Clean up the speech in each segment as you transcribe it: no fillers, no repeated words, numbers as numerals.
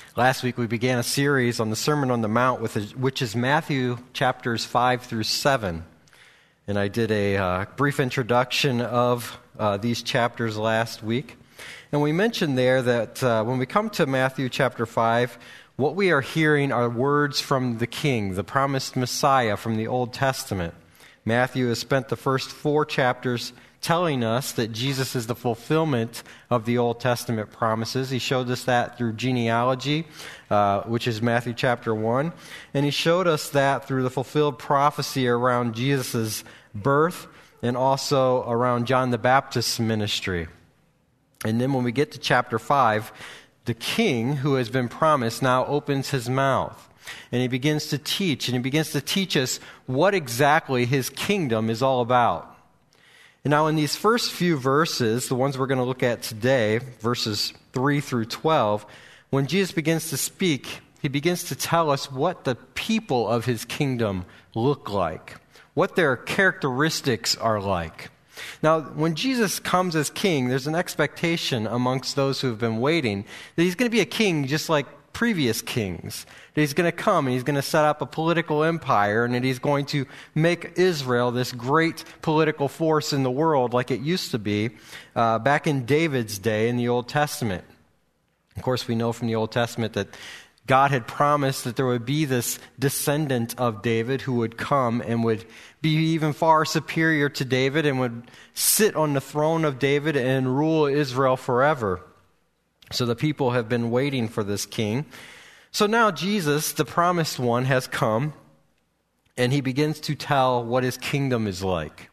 Last week we began a series on the Sermon on the Mount, which is Matthew chapters 5 through 7. And I did a brief introduction of these chapters last week. And we mentioned there that when we come to Matthew chapter 5, what we are hearing are words from the King, the promised Messiah from the Old Testament. Matthew has spent the first 4 chapters telling us that Jesus is the fulfillment of the Old Testament promises. He showed us that through genealogy, which is Matthew chapter 1. And he showed us that through the fulfilled prophecy around Jesus' birth and also around John the Baptist's ministry. And then when we get to chapter 5, the King who has been promised now opens his mouth. And he begins to teach, and he begins to teach us what exactly his kingdom is all about. And now in these first few verses, the ones we're going to look at today, verses 3 through 12, when Jesus begins to speak, he begins to tell us what the people of his kingdom look like, what their characteristics are like. Now, when Jesus comes as king, there's an expectation amongst those who have been waiting that he's going to be a king just like previous kings. That he's going to come and he's going to set up a political empire and that he's going to make Israel this great political force in the world like it used to be back in David's day in the Old Testament. Of course, we know from the Old Testament that God had promised that there would be this descendant of David who would come and would be even far superior to David and would sit on the throne of David and rule Israel forever. So the people have been waiting for this king. So now Jesus, the promised one, has come, and he begins to tell what his kingdom is like.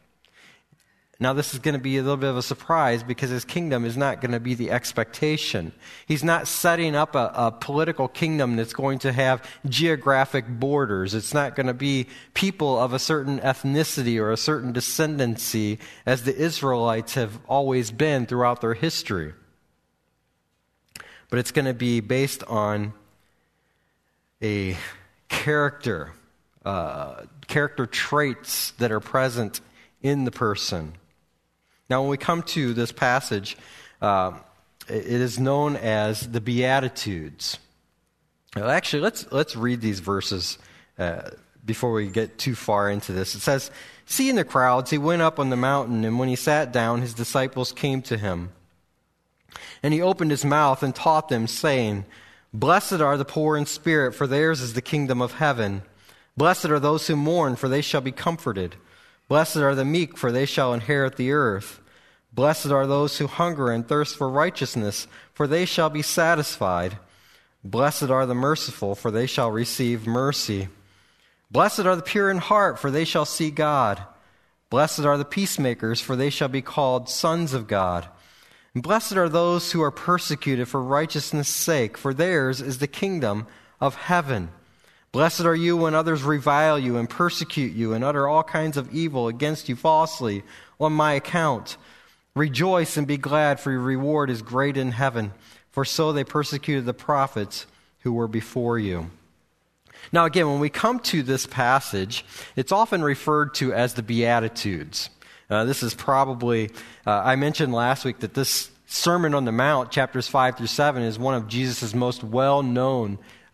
Now this is going to be a little bit of a surprise because his kingdom is not going to be the expectation. He's not setting up a political kingdom that's going to have geographic borders. It's not going to be people of a certain ethnicity or a certain descendancy as the Israelites have always been throughout their history. But it's going to be based on a character traits that are present in the person. Now, when we come to this passage, it is known as the Beatitudes. Well, actually, let's read these verses before we get too far into this. It says, "Seeing the crowds, he went up on the mountain, and when he sat down, his disciples came to him. And he opened his mouth and taught them, saying, 'Blessed are the poor in spirit, for theirs is the kingdom of heaven. Blessed are those who mourn, for they shall be comforted. Blessed are the meek, for they shall inherit the earth. Blessed are those who hunger and thirst for righteousness, for they shall be satisfied. Blessed are the merciful, for they shall receive mercy. Blessed are the pure in heart, for they shall see God. Blessed are the peacemakers, for they shall be called sons of God. And blessed are those who are persecuted for righteousness' sake, for theirs is the kingdom of heaven. Blessed are you when others revile you and persecute you and utter all kinds of evil against you falsely on my account. Rejoice and be glad, for your reward is great in heaven, for so they persecuted the prophets who were before you.'" Now again, when we come to this passage, it's often referred to as the Beatitudes. This is probably, I mentioned last week that this Sermon on the Mount, chapters 5 through 7, is one of Jesus' most well-known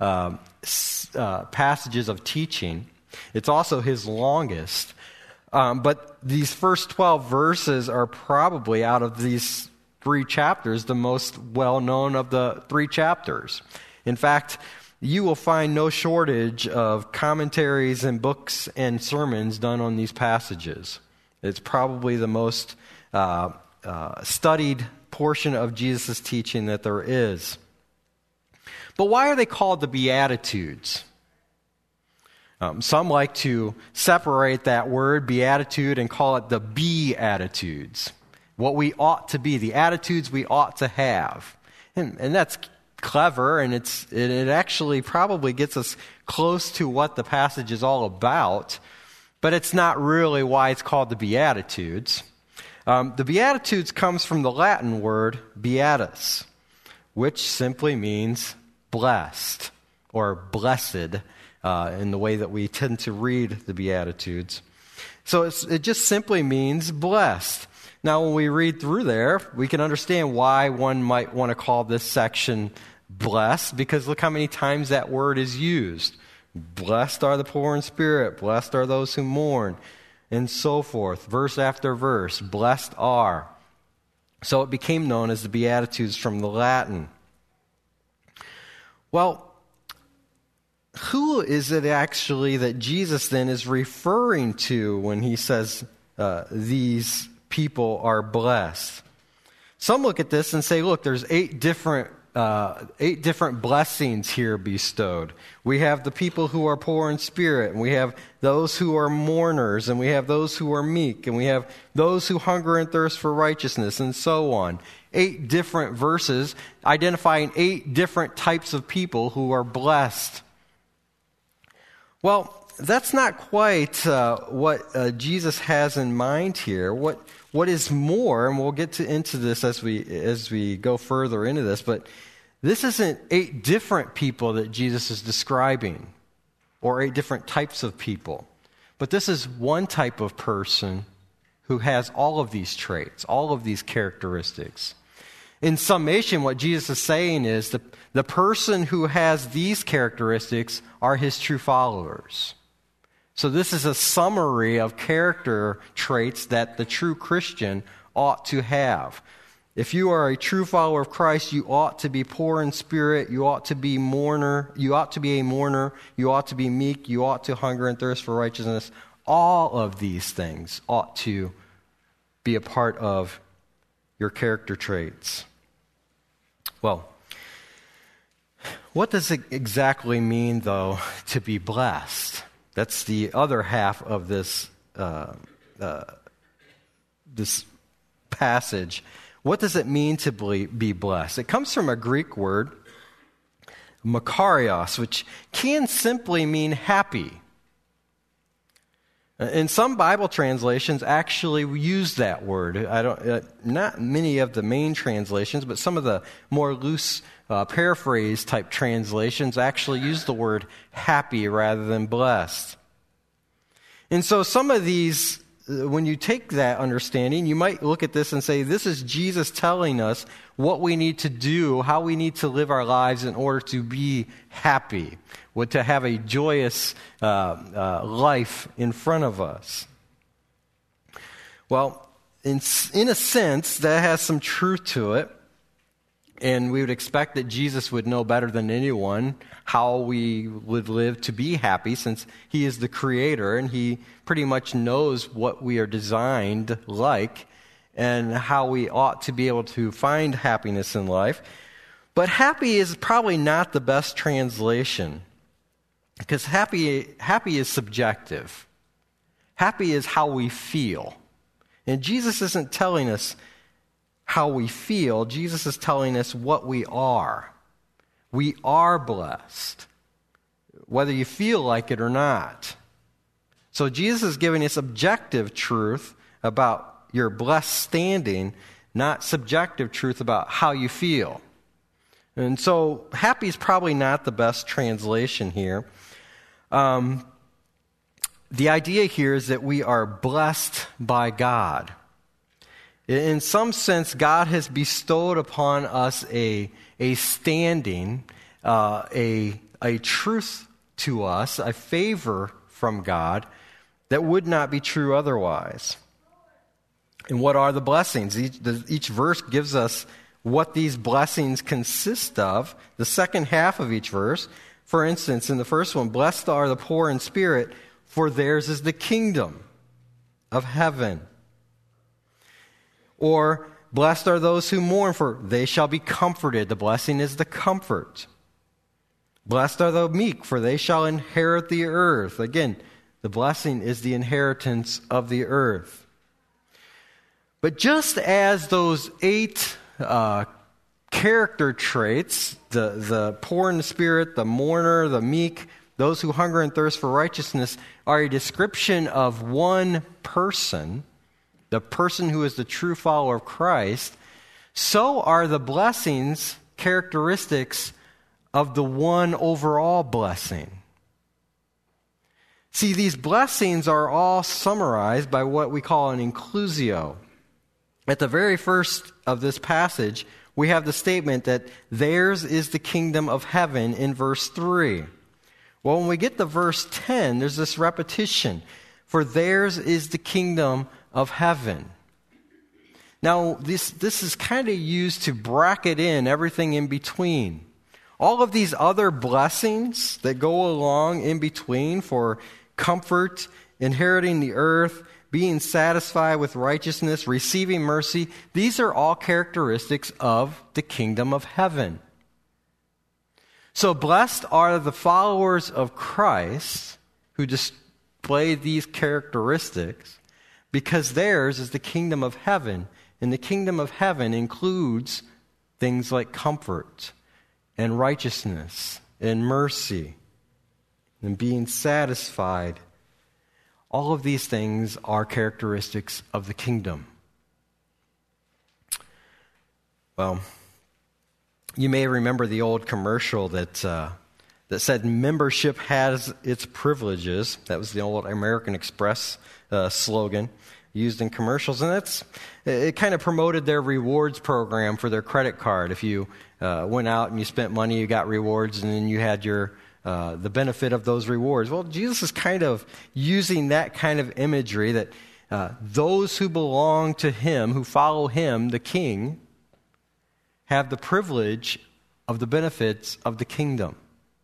passages of teaching. It's also his longest. But these first 12 verses are probably, out of these 3 chapters, the most well-known of the 3 chapters. In fact, you will find no shortage of commentaries and books and sermons done on these passages. It's probably the most studied portion of Jesus' teaching that there is. But why are they called the Beatitudes? Some like to separate that word, beatitude, and call it the Beatitudes. What we ought to be, the attitudes we ought to have. And that's clever, and it actually probably gets us close to what the passage is all about. But it's not really why it's called the Beatitudes. The Beatitudes comes from the Latin word beatus, which simply means blessed or blessed in the way that we tend to read the Beatitudes. So it just simply means blessed. Now, when we read through there, we can understand why one might want to call this section Blessed, because look how many times that word is used. Blessed are the poor in spirit. Blessed are those who mourn, and so forth. Verse after verse. Blessed are. So it became known as the Beatitudes from the Latin. Well, who is it actually that Jesus then is referring to when he says these people are blessed? Some look at this and say, look, there's eight different blessings here bestowed. We have the people who are poor in spirit, and we have those who are mourners, and we have those who are meek, and we have those who hunger and thirst for righteousness, and so on. 8 different verses identifying 8 different types of people who are blessed. Well, that's not quite what Jesus has in mind here. What is more, and we'll get into this as we go further into this, but this isn't 8 different people that Jesus is describing, or 8 different types of people. But this is one type of person who has all of these traits, all of these characteristics. In summation, what Jesus is saying is the person who has these characteristics are his true followers. So this is a summary of character traits that the true Christian ought to have. If you are a true follower of Christ, you ought to be poor in spirit, you ought to be a mourner, you ought to be meek, you ought to hunger and thirst for righteousness. All of these things ought to be a part of your character traits. Well, what does it exactly mean, though, to be blessed? That's the other half of this this passage. What does it mean to be blessed? It comes from a Greek word, makarios, which can simply mean happy. And some Bible translations actually use that word. Not many of the main translations, but some of the more loose paraphrase type translations actually use the word happy rather than blessed. And so some of these, when you take that understanding, you might look at this and say, this is Jesus telling us what we need to do, how we need to live our lives in order to be happy, to have a joyous life in front of us. Well, in a sense, that has some truth to it. And we would expect that Jesus would know better than anyone how we would live to be happy, since he is the creator and he pretty much knows what we are designed like and how we ought to be able to find happiness in life. But happy is probably not the best translation, because happy is subjective. Happy is how we feel. And Jesus isn't telling us how we feel. Jesus is telling us what we are. We are blessed, whether you feel like it or not. So Jesus is giving us objective truth about your blessed standing, not subjective truth about how you feel. And so happy is probably not the best translation here. The idea here is that we are blessed by God. In some sense, God has bestowed upon us a standing, a truth to us, a favor from God that would not be true otherwise. And what are the blessings? Each verse gives us what these blessings consist of. The second half of each verse, for instance, in the first one, blessed are the poor in spirit, for theirs is the kingdom of heaven. Or, blessed are those who mourn, for they shall be comforted. The blessing is the comfort. Blessed are the meek, for they shall inherit the earth. Again, the blessing is the inheritance of the earth. But just as those 8 character traits, the poor in the spirit, the mourner, the meek, those who hunger and thirst for righteousness, are a description of one person, the person who is the true follower of Christ, so are the blessings characteristics of the one overall blessing. See, these blessings are all summarized by what we call an inclusio. At the very first of this passage, we have the statement that theirs is the kingdom of heaven in verse 3. Well, when we get to verse 10, there's this repetition. For theirs is the kingdom of heaven. Now, this is kind of used to bracket in everything in between. All of these other blessings that go along in between for comfort, inheriting the earth, being satisfied with righteousness, receiving mercy, these are all characteristics of the kingdom of heaven. So blessed are the followers of Christ who display these characteristics, because theirs is the kingdom of heaven, and the kingdom of heaven includes things like comfort and righteousness and mercy and being satisfied. All of these things are characteristics of the kingdom. Well, you may remember the old commercial that said membership has its privileges. That was the old American Express slogan used in commercials, and it kind of promoted their rewards program for their credit card. If you went out and you spent money, you got rewards, and then you had the benefit of those rewards. Well, Jesus is kind of using that kind of imagery that those who belong to Him, who follow Him, the King, have the privilege of the benefits of the kingdom.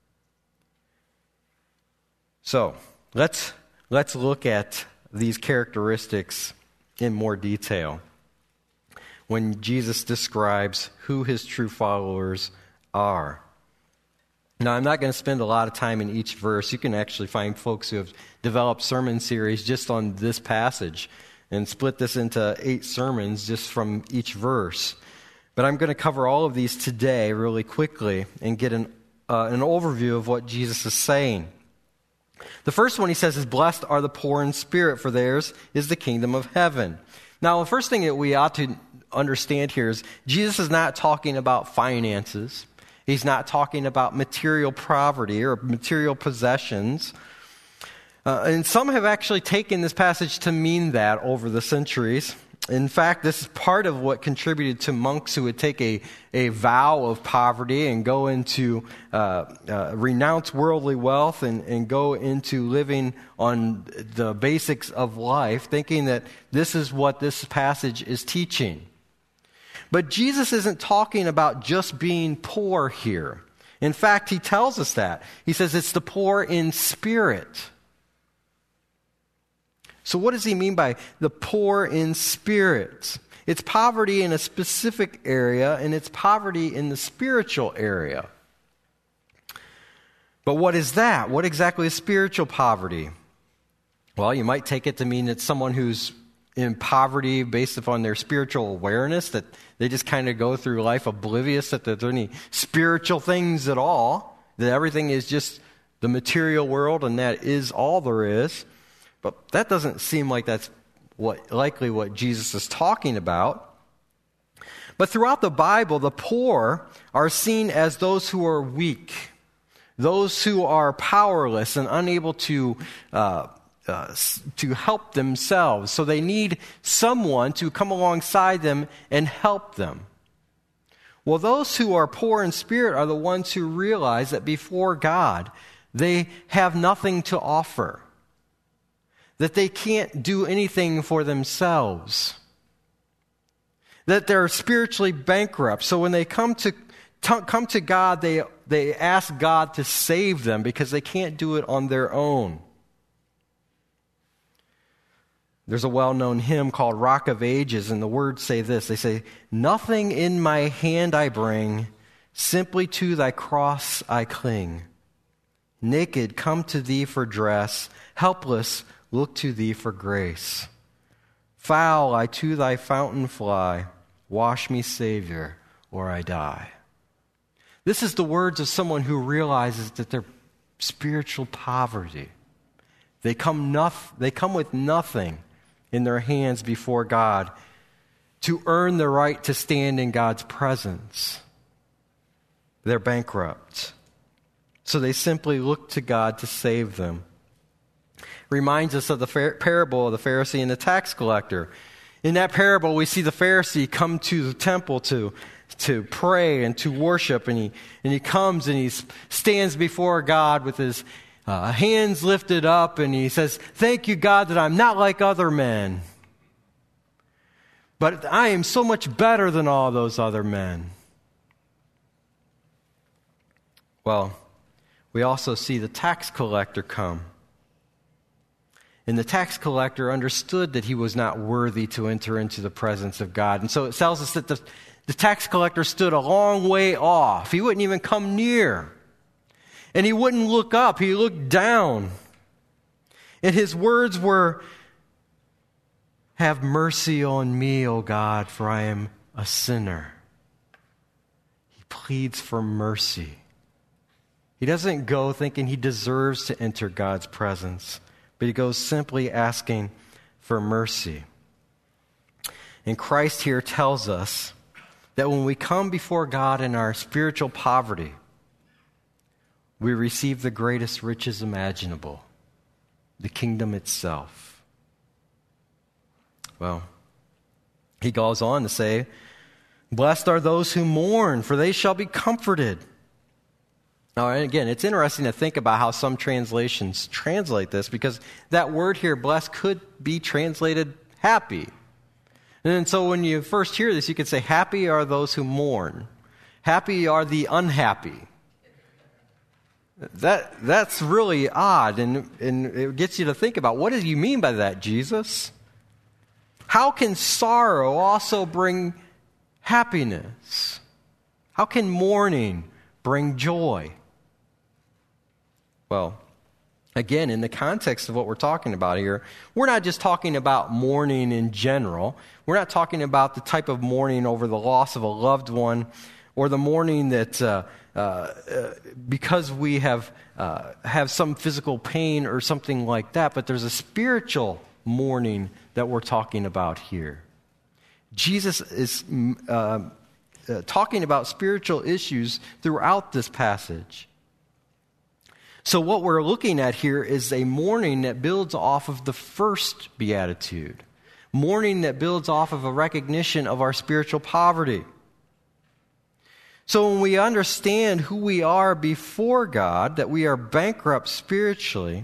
So, let's look at these characteristics in more detail when Jesus describes who His true followers are. Now, I'm not going to spend a lot of time in each verse. You can actually find folks who have developed sermon series just on this passage and split this into 8 sermons just from each verse. But I'm going to cover all of these today really quickly and get an overview of what Jesus is saying. The first one he says is, blessed are the poor in spirit, for theirs is the kingdom of heaven. Now, the first thing that we ought to understand here is Jesus is not talking about finances. He's not talking about material poverty or material possessions. And some have actually taken this passage to mean that over the centuries. In fact, this is part of what contributed to monks who would take a vow of poverty and go into, renounce worldly wealth and go into living on the basics of life, thinking that this is what this passage is teaching. But Jesus isn't talking about just being poor here. In fact, He tells us that. He says it's the poor in spirit. So what does He mean by the poor in spirit? It's poverty in a specific area, and it's poverty in the spiritual area. But what is that? What exactly is spiritual poverty? Well, you might take it to mean it's someone who's in poverty based upon their spiritual awareness, that they just kind of go through life oblivious that there's any spiritual things at all, that everything is just the material world and that is all there is. But that doesn't seem like that's likely what Jesus is talking about. But throughout the Bible, the poor are seen as those who are weak, those who are powerless and unable to help themselves. So they need someone to come alongside them and help them. Well, those who are poor in spirit are the ones who realize that before God, they have nothing to offer, that they can't do anything for themselves, that they're spiritually bankrupt. So when they come to God, they ask God to save them because they can't do it on their own. There's a well-known hymn called Rock of Ages, and the words say this. They say, nothing in my hand I bring, simply to thy cross I cling. Naked, come to thee for dress, helpless, look to thee for grace. Foul, I to thy fountain fly, wash me, Savior, or I die. This is the words of someone who realizes that their spiritual poverty. They come with nothing in their hands before God to earn the right to stand in God's presence. They're bankrupt. So they simply look to God to save them. Reminds us of the parable of the Pharisee and the tax collector. In that parable, we see the Pharisee come to the temple to to pray and to worship, and he comes and he stands before God with his hands lifted up, and he says, "Thank you, God, that I'm not like other men, but I am so much better than all those other men." Well, we also see the tax collector come. And the tax collector understood that he was not worthy to enter into the presence of God. And so it tells us that the tax collector stood a long way off. He wouldn't even come near. And he wouldn't look up. He looked down. And his words were, "Have mercy on me, O God, for I am a sinner." He pleads for mercy. He doesn't go thinking he deserves to enter God's presence, but he goes simply asking for mercy. And Christ here tells us that when we come before God in our spiritual poverty, we receive the greatest riches imaginable, the kingdom itself. Well, he goes on to say, "Blessed are those who mourn, for they shall be comforted." Now, and again, it's interesting to think about how some translations translate this, because that word here, blessed, could be translated happy. And so when you first hear this, you could say, happy are those who mourn. Happy are the unhappy. That's really odd, and it gets you to think about, what do you mean by that, Jesus? How can sorrow also bring happiness? How can mourning bring joy? Well, again, in the context of what we're talking about here, we're not just talking about mourning in general. We're not talking about the type of mourning over the loss of a loved one, or the mourning that because we have some physical pain or something like that, but there's a spiritual mourning that we're talking about here. Jesus is talking about spiritual issues throughout this passage. So what we're looking at here is a mourning that builds off of the first beatitude. Mourning that builds off of a recognition of our spiritual poverty. So when we understand who we are before God, that we are bankrupt spiritually,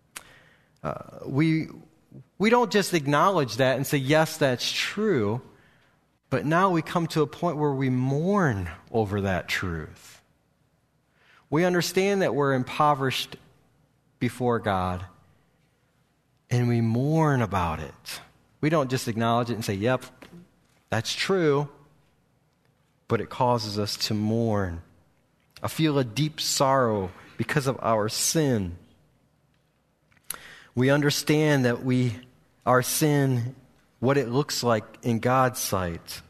we don't just acknowledge that and say, yes, that's true, but now we come to a point where we mourn over that truth. We understand that we're impoverished before God, and we mourn about it. We don't just acknowledge it and say, yep, that's true, but it causes us to mourn. I feel a deep sorrow because of our sin. We understand that our sin, what it looks like in God's sight.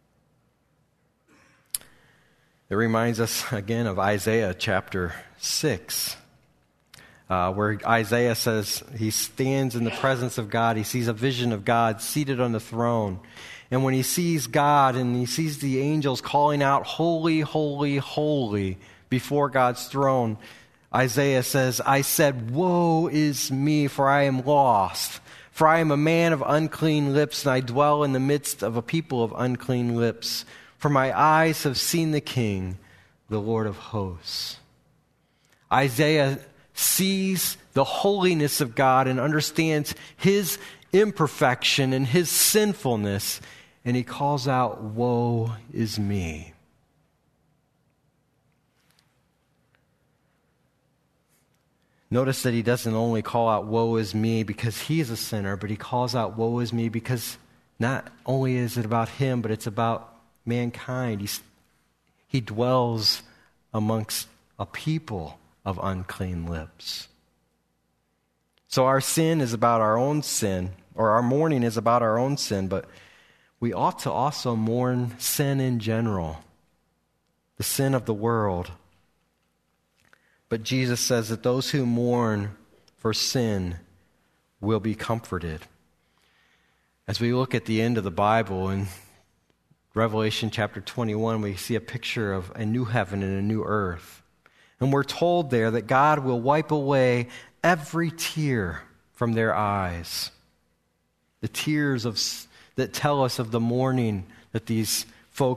It reminds us again of Isaiah chapter 6, where Isaiah says he stands in the presence of God. He sees a vision of God seated on the throne. And when he sees God and he sees the angels calling out, "Holy, holy, holy," before God's throne, Isaiah says, "I said, woe is me, for I am lost. For I am a man of unclean lips, and I dwell in the midst of a people of unclean lips. For my eyes have seen the King, the Lord of hosts." Isaiah sees the holiness of God and understands his imperfection and his sinfulness, and he calls out, "Woe is me." Notice that he doesn't only call out, "Woe is me," because he is a sinner, but he calls out, "Woe is me," because not only is it about him, but it's about mankind. He dwells amongst a people of unclean lips. So our sin is about our own sin, or our mourning is about our own sin, but we ought to also mourn sin in general, the sin of the world. But Jesus says that those who mourn for sin will be comforted. As we look at the end of the Bible, in Revelation chapter 21, we see a picture of a new heaven and a new earth. And we're told there that God will wipe away every tear from their eyes. The tears that tell us of the mourning that these folks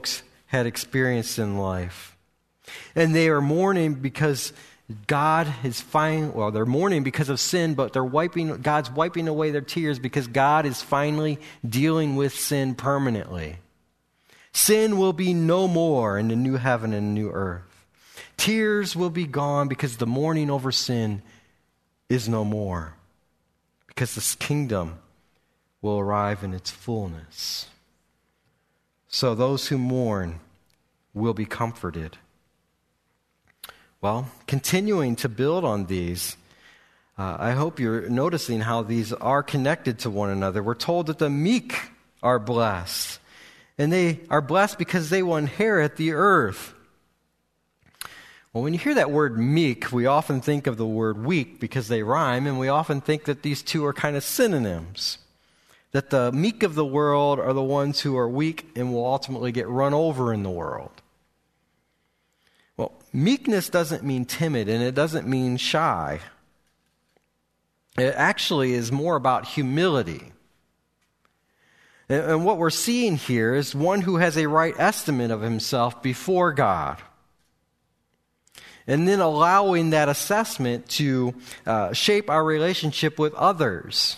had experienced in life. And they are mourning because God is they're mourning because of sin, but God's wiping away their tears because God is finally dealing with sin permanently. Sin will be no more in the new heaven and new earth. Tears will be gone because the mourning over sin is no more. Because this kingdom will arrive in its fullness. So those who mourn will be comforted. Well, continuing to build on these, I hope you're noticing how these are connected to one another. We're told that the meek are blessed. And they are blessed because they will inherit the earth. Well, when you hear that word meek, we often think of the word weak because they rhyme, and we often think that these two are kind of synonyms. That the meek of the world are the ones who are weak and will ultimately get run over in the world. Well, meekness doesn't mean timid, and it doesn't mean shy. It actually is more about humility. And what we're seeing here is one who has a right estimate of himself before God. And then allowing that assessment to shape our relationship with others.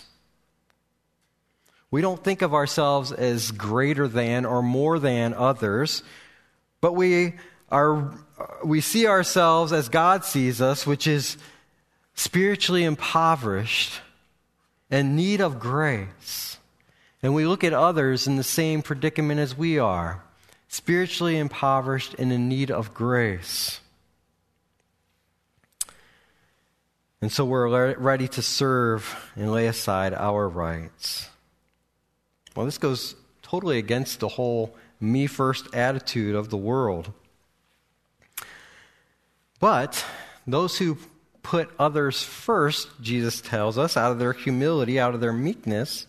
We don't think of ourselves as greater than or more than others, but we see ourselves as God sees us, which is spiritually impoverished and need of grace. And we look at others in the same predicament as we are, spiritually impoverished and in need of grace. And so we're ready to serve and lay aside our rights. Well, this goes totally against the whole me-first attitude of the world. But those who put others first, Jesus tells us, out of their humility, out of their meekness,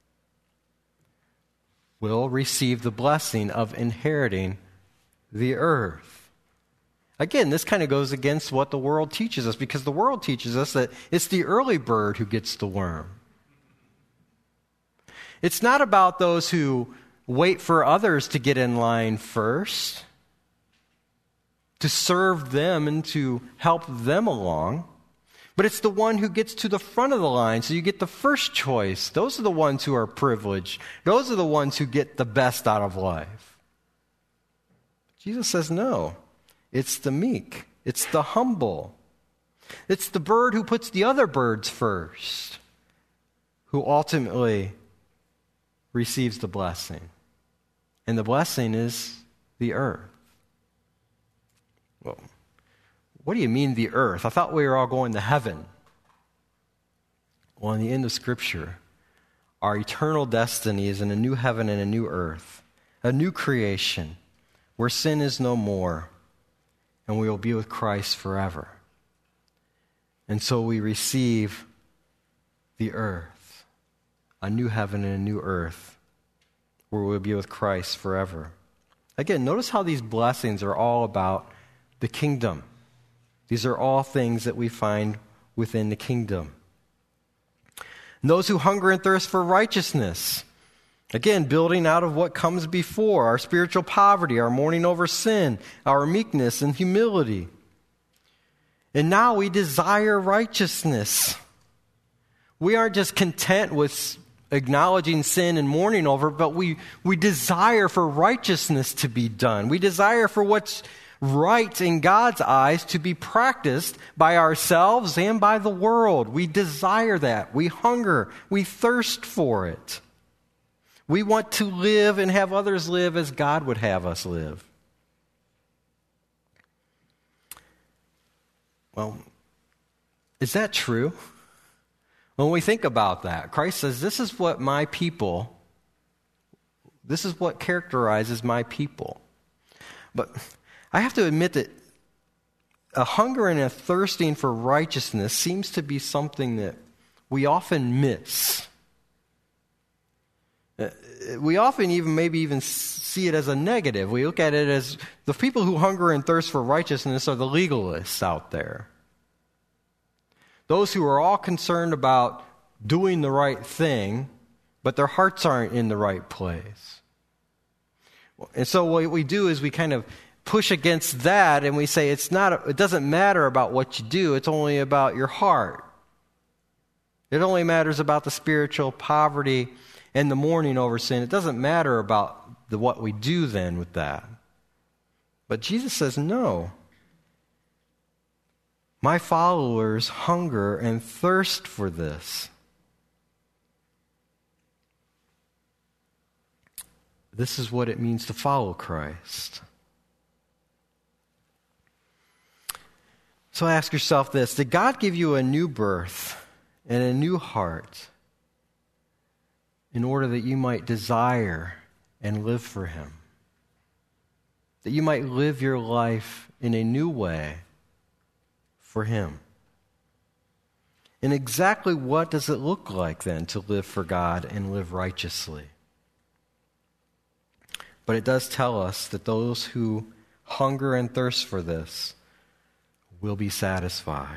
will receive the blessing of inheriting the earth. Again, this kind of goes against what the world teaches us, because the world teaches us that it's the early bird who gets the worm. It's not about those who wait for others to get in line first, to serve them and to help them along. But it's the one who gets to the front of the line, so you get the first choice. Those are the ones who are privileged. Those are the ones who get the best out of life. Jesus says no. It's the meek. It's the humble. It's the bird who puts the other birds first, who ultimately receives the blessing. And the blessing is the earth. Well, what do you mean the earth? I thought we were all going to heaven. Well, in the end of Scripture, our eternal destiny is in a new heaven and a new earth, a new creation where sin is no more, and we will be with Christ forever. And so we receive the earth, a new heaven and a new earth, where we'll be with Christ forever. Again, notice how these blessings are all about the kingdom. These are all things that we find within the kingdom. And those who hunger and thirst for righteousness, again, building out of what comes before, our spiritual poverty, our mourning over sin, our meekness and humility. And now we desire righteousness. We aren't just content with acknowledging sin and mourning over it, but we desire for righteousness to be done. We desire for what's right in God's eyes to be practiced by ourselves and by the world. We desire that. We hunger. We thirst for it. We want to live and have others live as God would have us live. Well, is that true? When we think about that, Christ says, this is what characterizes my people. But I have to admit that a hunger and a thirsting for righteousness seems to be something that we often miss. We often even see it as a negative. We look at it as the people who hunger and thirst for righteousness are the legalists out there. Those who are all concerned about doing the right thing, but their hearts aren't in the right place. And so what we do is we kind of push against that, and we say it doesn't matter about what you do, it's only about your heart. It only matters about the spiritual poverty and the mourning over sin. It doesn't matter about what we do then with that. But Jesus says, no. My followers hunger and thirst for this. This is what it means to follow Christ. So ask yourself this: did God give you a new birth and a new heart in order that you might desire and live for Him? That you might live your life in a new way for Him? And exactly what does it look like then to live for God and live righteously? But it does tell us that those who hunger and thirst for this will be satisfied.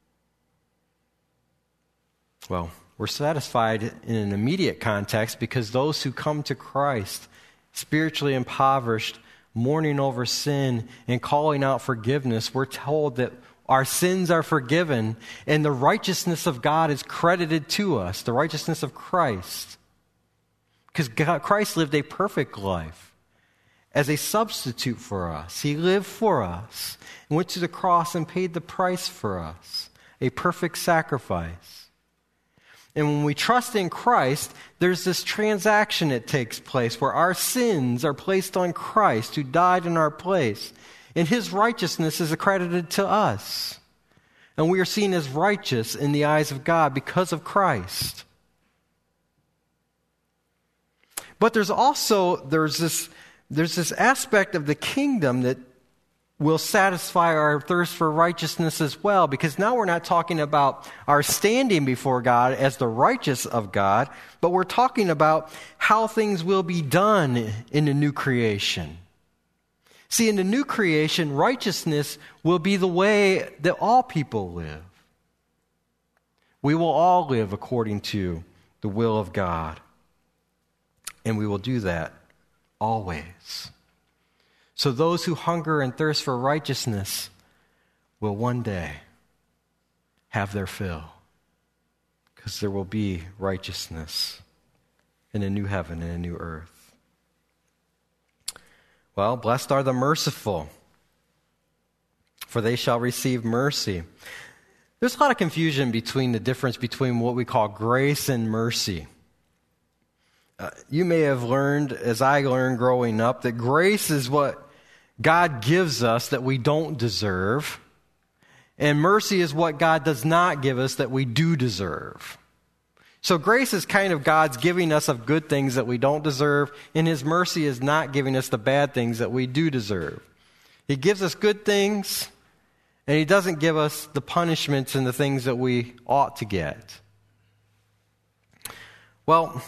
Well, we're satisfied in an immediate context because those who come to Christ, spiritually impoverished, mourning over sin, and calling out forgiveness, we're told that our sins are forgiven and the righteousness of God is credited to us, the righteousness of Christ. Because Christ lived a perfect life as a substitute for us. He lived for us and went to the cross and paid the price for us, a perfect sacrifice. And when we trust in Christ, there's this transaction that takes place where our sins are placed on Christ, who died in our place, and His righteousness is accredited to us. And we are seen as righteous in the eyes of God because of Christ. But there's this aspect of the kingdom that will satisfy our thirst for righteousness as well, because now we're not talking about our standing before God as the righteous of God, but we're talking about how things will be done in the new creation. See, in the new creation, righteousness will be the way that all people live. We will all live according to the will of God, and we will do that always. So those who hunger and thirst for righteousness will one day have their fill, because there will be righteousness in a new heaven and a new earth. Well, blessed are the merciful, for they shall receive mercy. There's a lot of confusion between the difference between what we call grace and mercy. You may have learned, as I learned growing up, that grace is what God gives us that we don't deserve, and mercy is what God does not give us that we do deserve. So grace is kind of God's giving us of good things that we don't deserve, and His mercy is not giving us the bad things that we do deserve. He gives us good things, and He doesn't give us the punishments and the things that we ought to get. Well,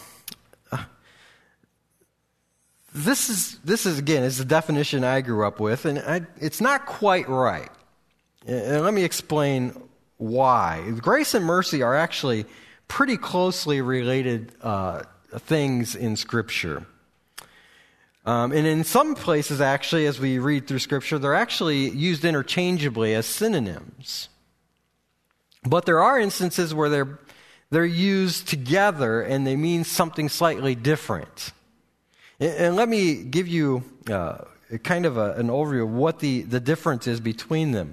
This is again, is the definition I grew up with, and it's not quite right. And let me explain why. Grace and mercy are actually pretty closely related things in Scripture. And in some places, actually, as we read through Scripture, they're actually used interchangeably as synonyms. But there are instances where they're used together and they mean something slightly different. And let me give you kind of an overview of what the difference is between them.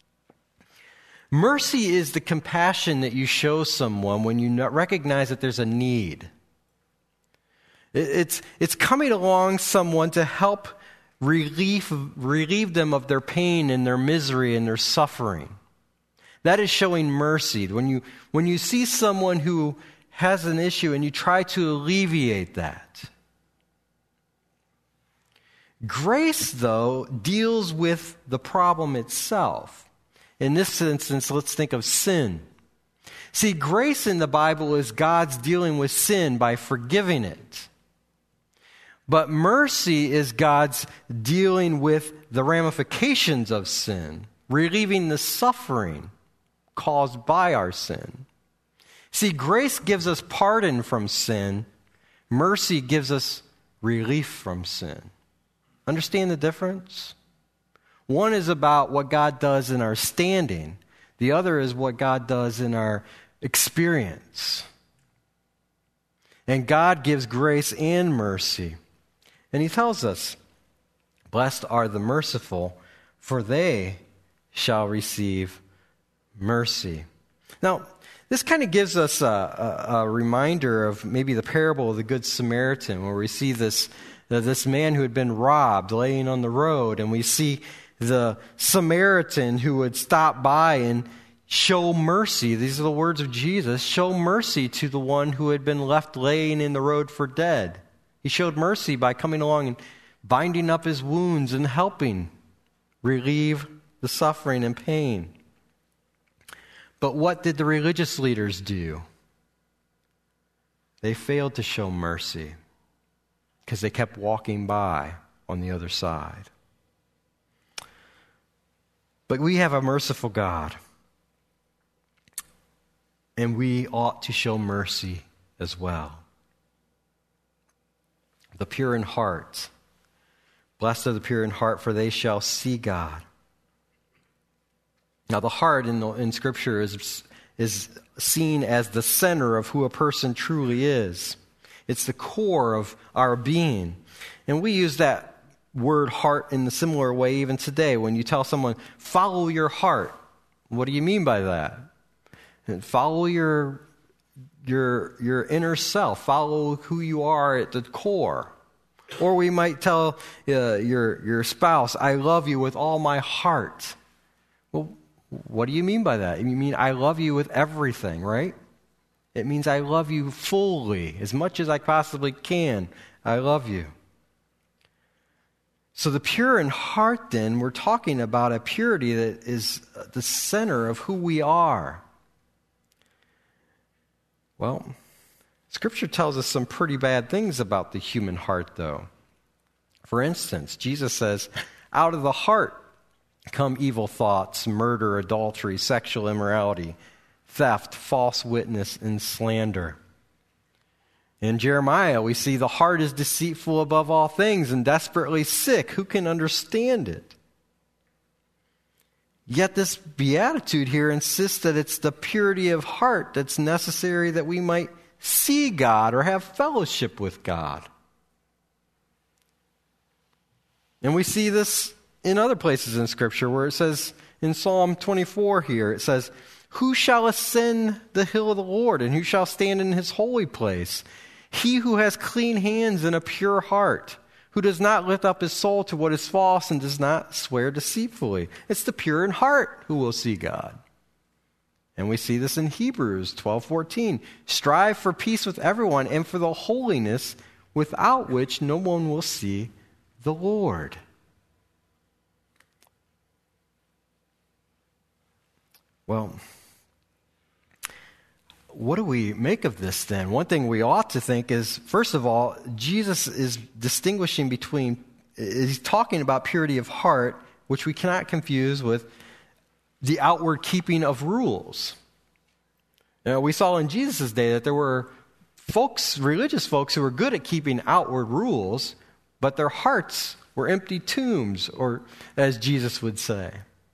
Mercy is the compassion that you show someone when you recognize that there's a need. It's coming along someone to help relieve them of their pain and their misery and their suffering. That is showing mercy. When you see someone who has an issue and you try to alleviate that. Grace, though, deals with the problem itself. In this instance, let's think of sin. See, grace in the Bible is God's dealing with sin by forgiving it. But mercy is God's dealing with the ramifications of sin, relieving the suffering caused by our sin. See, grace gives us pardon from sin. Mercy gives us relief from sin. Understand the difference? One is about what God does in our standing. The other is what God does in our experience. And God gives grace and mercy. And he tells us, blessed are the merciful, for they shall receive mercy. Now, this kind of gives us a reminder of maybe the parable of the Good Samaritan, where we see this man who had been robbed laying on the road, and we see the Samaritan who would stop by and show mercy. These are the words of Jesus. Show mercy to the one who had been left laying in the road for dead. He showed mercy by coming along and binding up his wounds and helping relieve the suffering and pain. But what did the religious leaders do? They failed to show mercy because they kept walking by on the other side. But we have a merciful God, and we ought to show mercy as well. The pure in heart. Blessed are the pure in heart, for they shall see God. Now, the heart in Scripture is seen as the center of who a person truly is. It's the core of our being. And we use that word heart in a similar way even today. When you tell someone, follow your heart, what do you mean by that? And follow your inner self. Follow who you are at the core. Or we might tell your spouse, I love you with all my heart. Well, what do you mean by that? You mean I love you with everything, right? It means I love you fully, as much as I possibly can. I love you. So the pure in heart, then, we're talking about a purity that is the center of who we are. Well, Scripture tells us some pretty bad things about the human heart, though. For instance, Jesus says, out of the heart come evil thoughts, murder, adultery, sexual immorality, theft, false witness, and slander. In Jeremiah, we see the heart is deceitful above all things and desperately sick. Who can understand it? Yet this beatitude here insists that it's the purity of heart that's necessary that we might see God or have fellowship with God. And we see this in other places in Scripture where it says, in Psalm 24 here, it says, who shall ascend the hill of the Lord, and who shall stand in his holy place? He who has clean hands and a pure heart, who does not lift up his soul to what is false and does not swear deceitfully. It's the pure in heart who will see God. And we see this in Hebrews 12:14. Strive for peace with everyone and for the holiness without which no one will see the Lord. Well, what do we make of this then? One thing we ought to think is, first of all, Jesus is distinguishing between, he's talking about purity of heart, which we cannot confuse with the outward keeping of rules. Now, we saw in Jesus' day that there were folks, religious folks, who were good at keeping outward rules, but their hearts were empty tombs, or as Jesus would say.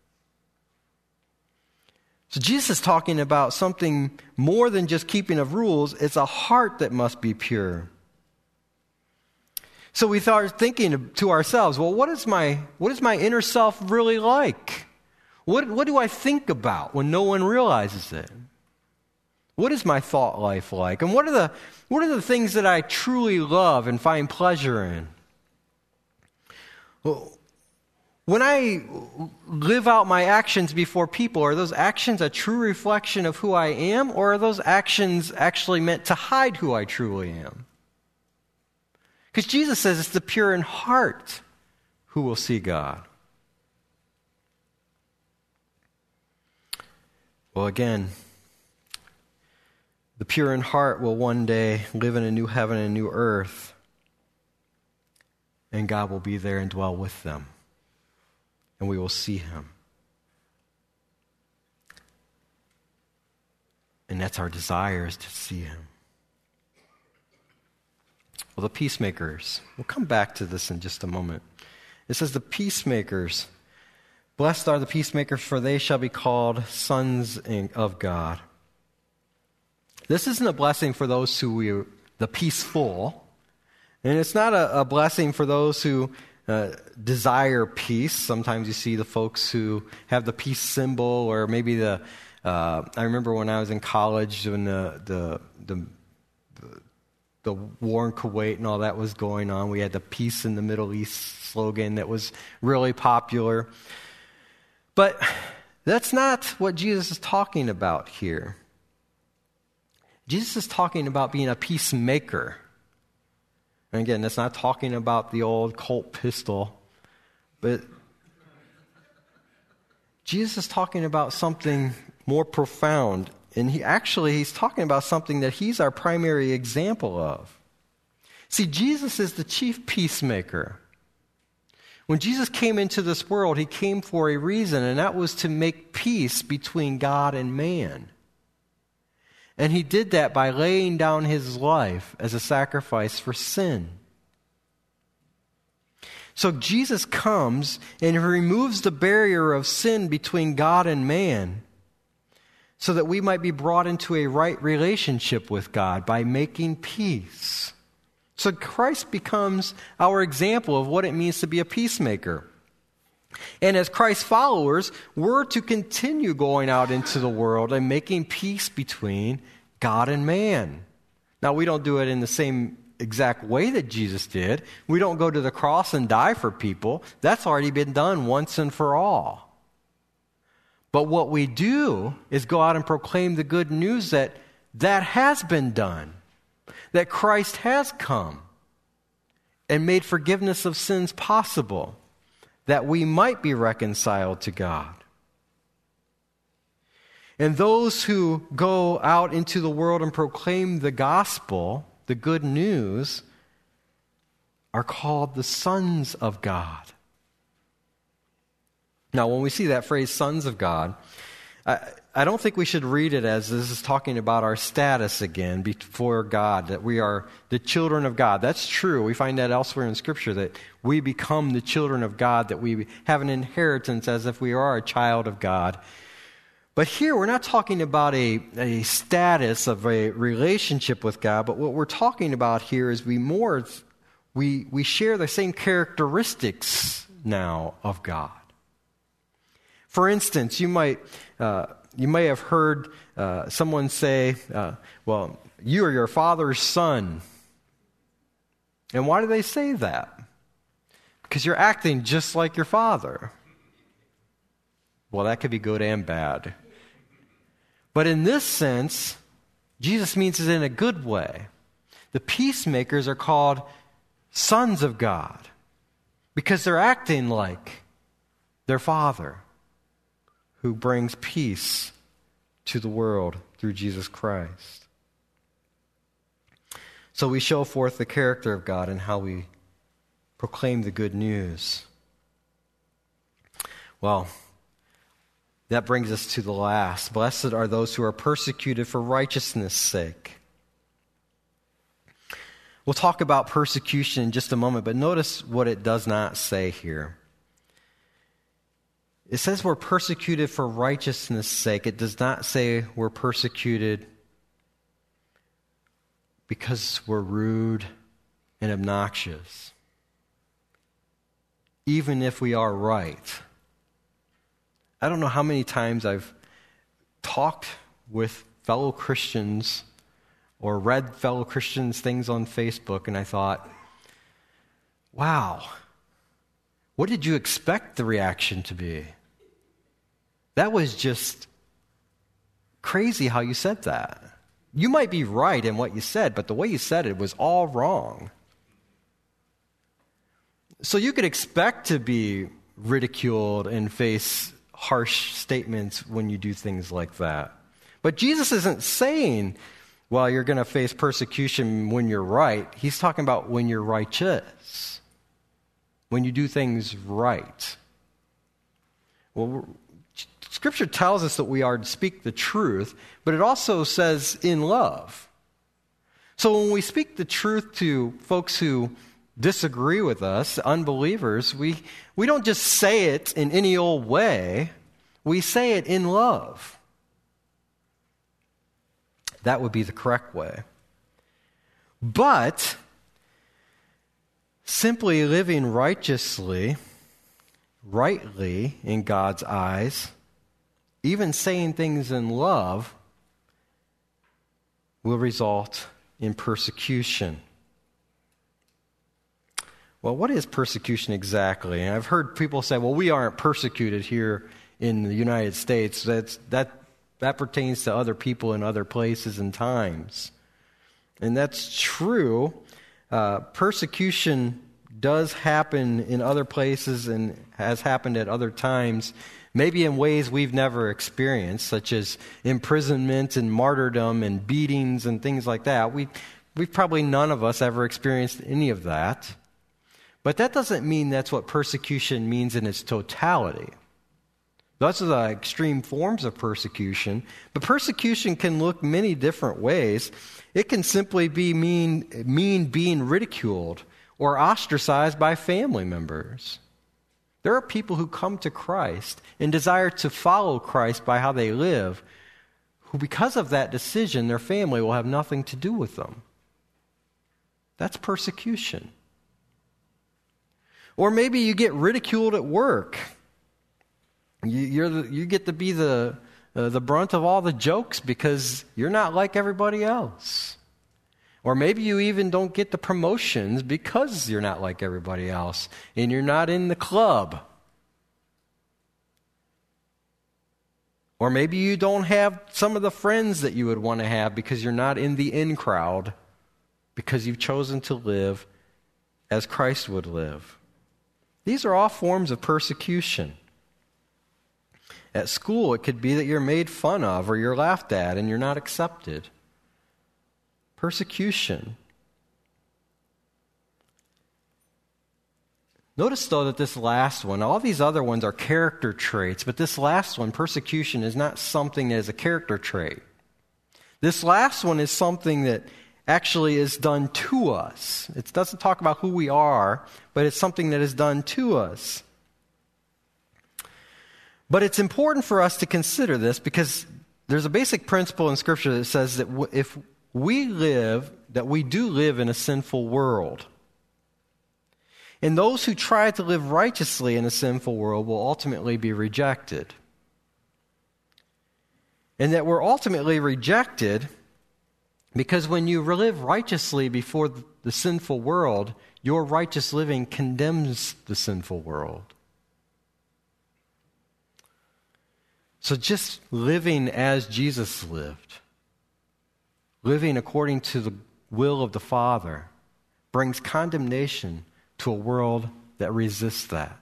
So Jesus is talking about something more than just keeping of rules. It's a heart that must be pure. So we start thinking to ourselves, well, what is my inner self really like? What do I think about when no one realizes it? What is my thought life like? And what are the things that I truly love and find pleasure in? Well, when I live out my actions before people, are those actions a true reflection of who I am, or are those actions actually meant to hide who I truly am? Because Jesus says it's the pure in heart who will see God. Well, again, the pure in heart will one day live in a new heaven and a new earth, and God will be there and dwell with them. And we will see him. And that's our desire, is to see him. Well, the peacemakers, we'll come back to this in just a moment. It says the peacemakers. Blessed are the peacemakers, for they shall be called sons of God. This isn't a blessing for those who are the peaceful. And it's not a blessing for those who desire peace. Sometimes you see the folks who have the peace symbol, or maybe I remember when I was in college when the war in Kuwait and all that was going on. We had the Peace in the Middle East slogan that was really popular. But that's not what Jesus is talking about here. Jesus is talking about being a peacemaker. And again, that's not talking about the old Colt pistol, but Jesus is talking about something more profound. And he's talking about something that he's our primary example of. See, Jesus is the chief peacemaker. When Jesus came into this world, he came for a reason, and that was to make peace between God and man. And he did that by laying down his life as a sacrifice for sin. So Jesus comes and he removes the barrier of sin between God and man so that we might be brought into a right relationship with God by making peace. So Christ becomes our example of what it means to be a peacemaker. And as Christ's followers, we're to continue going out into the world and making peace between God and man. Now, we don't do it in the same exact way that Jesus did. We don't go to the cross and die for people. That's already been done once and for all. But what we do is go out and proclaim the good news that has been done, that Christ has come and made forgiveness of sins possible, that we might be reconciled to God. And those who go out into the world and proclaim the gospel, the good news, are called the sons of God. Now, when we see that phrase, sons of God, I don't think we should read it as this is talking about our status again before God, that we are the children of God. That's true. We find that elsewhere in Scripture, that we become the children of God, that we have an inheritance as if we are a child of God. But here, we're not talking about a status of a relationship with God, but what we're talking about here is we share the same characteristics now of God. For instance, you may have heard someone say, well, you are your father's son. And why do they say that? Because you're acting just like your father. Well, that could be good and bad. But in this sense, Jesus means it in a good way. The peacemakers are called sons of God because they're acting like their Father who brings peace to the world through Jesus Christ. So we show forth the character of God and how we proclaim the good news. Well, that brings us to the last. Blessed are those who are persecuted for righteousness' sake. We'll talk about persecution in just a moment, but notice what it does not say here. It says we're persecuted for righteousness' sake. It does not say we're persecuted because we're rude and obnoxious, even if we are right. I don't know how many times I've talked with fellow Christians or read fellow Christians' things on Facebook, and I thought, wow, what did you expect the reaction to be? That was just crazy how you said that. You might be right in what you said, but the way you said it was all wrong. So you could expect to be ridiculed and face harsh statements when you do things like that. But Jesus isn't saying, well, you're going to face persecution when you're right. He's talking about when you're righteous, when you do things right. Well, Scripture tells us that we are to speak the truth, but it also says in love. So when we speak the truth to folks who disagree with us, unbelievers, we don't just say it in any old way. We say it in love. That would be the correct way. But simply living righteously, rightly in God's eyes, even saying things in love, will result in persecution. Well, what is persecution exactly? And I've heard people say, well, we aren't persecuted here in the United States. That pertains to other people in other places and times. And that's true. Persecution does happen in other places and has happened at other times, maybe in ways we've never experienced, such as imprisonment and martyrdom and beatings and things like that. We've probably none of us ever experienced any of that. But that doesn't mean that's what persecution means in its totality. Those are the extreme forms of persecution. But persecution can look many different ways. It can simply be mean being ridiculed or ostracized by family members. There are people who come to Christ and desire to follow Christ by how they live, who because of that decision, their family will have nothing to do with them. That's persecution. Or maybe you get ridiculed at work. You get to be the brunt of all the jokes because you're not like everybody else. Or maybe you even don't get the promotions because you're not like everybody else and you're not in the club. Or maybe you don't have some of the friends that you would want to have because you're not in the in crowd because you've chosen to live as Christ would live. These are all forms of persecution. At school, it could be that you're made fun of or you're laughed at and you're not accepted. Persecution. Notice, though, that this last one, all these other ones are character traits, but this last one, persecution, is not something that is a character trait. This last one is something that actually is done to us. It doesn't talk about who we are, but it's something that is done to us. But it's important for us to consider this because there's a basic principle in Scripture that says that if we do live in a sinful world. And those who try to live righteously in a sinful world will ultimately be rejected. And that we're ultimately rejected because when you live righteously before the sinful world, your righteous living condemns the sinful world. So just living as Jesus lived, living according to the will of the Father, brings condemnation to a world that resists that.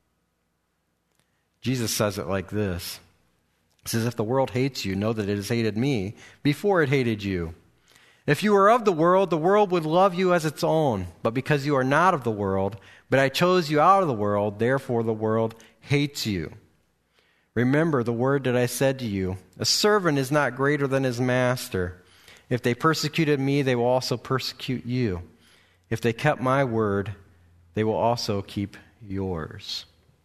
Jesus says it like this. He says, if the world hates you, know that it has hated me before it hated you. If you were of the world would love you as its own. But because you are not of the world, but I chose you out of the world, therefore the world hates you. Remember the word that I said to you, a servant is not greater than his master. If they persecuted me, they will also persecute you. If they kept my word, they will also keep yours.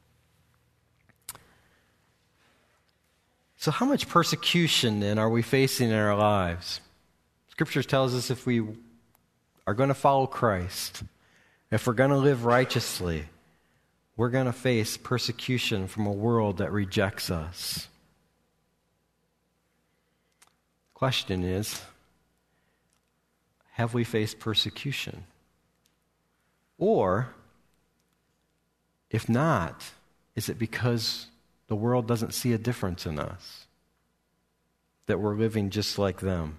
So how much persecution, then, are we facing in our lives? Scripture tells us if we are going to follow Christ, if we're going to live righteously, we're going to face persecution from a world that rejects us. The question is, have we faced persecution? Or, if not, is it because the world doesn't see a difference in us? That we're living just like them?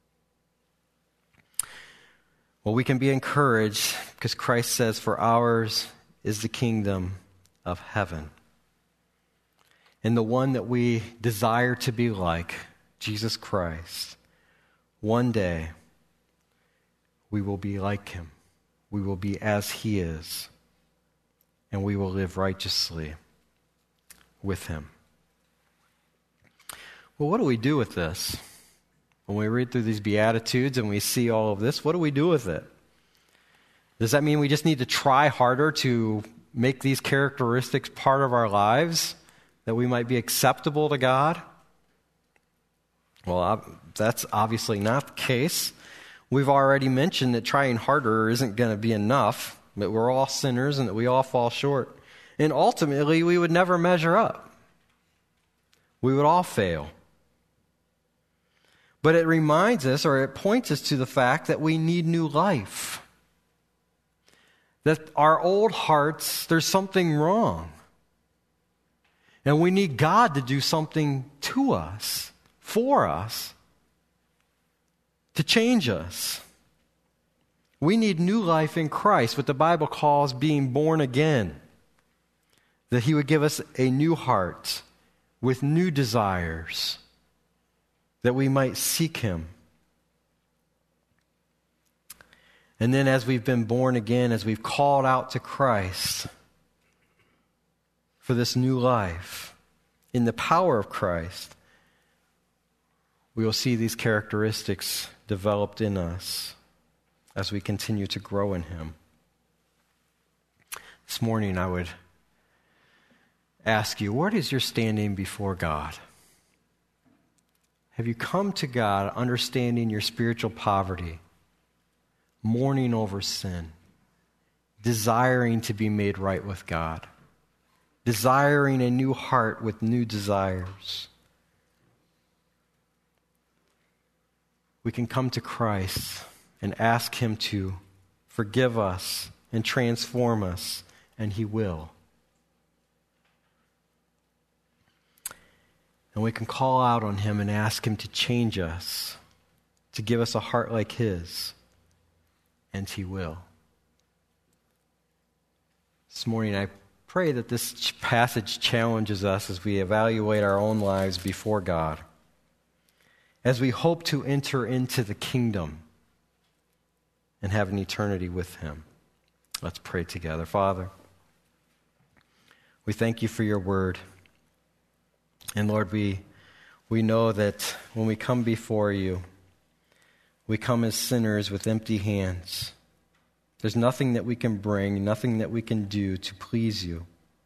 Well, we can be encouraged because Christ says, for ours is the kingdom of heaven. And the one that we desire to be like, Jesus Christ, one day we will be like him. We will be as he is. And we will live righteously with him. Well, what do we do with this? When we read through these Beatitudes and we see all of this, what do we do with it? Does that mean we just need to try harder to make these characteristics part of our lives, that we might be acceptable to God? Well, that's obviously not the case. We've already mentioned that trying harder isn't going to be enough, that we're all sinners and that we all fall short. And ultimately, we would never measure up. We would all fail. But it reminds us, or it points us to the fact that we need new life. That our old hearts, there's something wrong. And we need God to do something to us, for us, to change us. We need new life in Christ, what the Bible calls being born again. That He would give us a new heart with new desires, that we might seek Him. And then as we've been born again, as we've called out to Christ for this new life, in the power of Christ, we will see these characteristics developed in us as we continue to grow in Him. This morning I would ask you, what is your standing before God? Have you come to God understanding your spiritual poverty, mourning over sin, desiring to be made right with God, desiring a new heart with new desires? We can come to Christ and ask Him to forgive us and transform us, and He will. And we can call out on Him and ask Him to change us, to give us a heart like His, and He will. This morning I pray that this passage challenges us as we evaluate our own lives before God, as we hope to enter into the kingdom and have an eternity with Him. Let's pray together. Father, we thank You for Your word. And Lord, we know that when we come before You, we come as sinners with empty hands. There's nothing that we can bring, nothing that we can do to please You.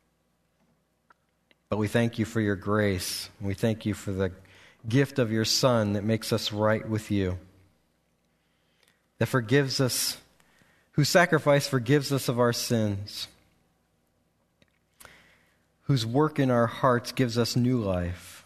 But we thank You for Your grace. And we thank You for the gift of Your Son that makes us right with You, that forgives us, whose sacrifice forgives us of our sins, whose work in our hearts gives us new life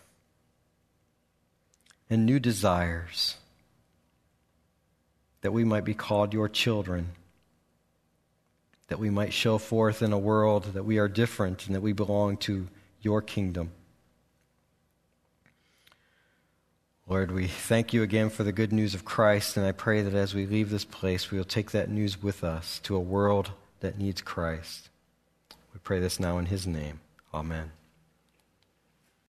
and new desires, that we might be called Your children, that we might show forth in a world that we are different and that we belong to Your kingdom. Lord, we thank You again for the good news of Christ, and I pray that as we leave this place, we will take that news with us to a world that needs Christ. We pray this now in His name. Amen.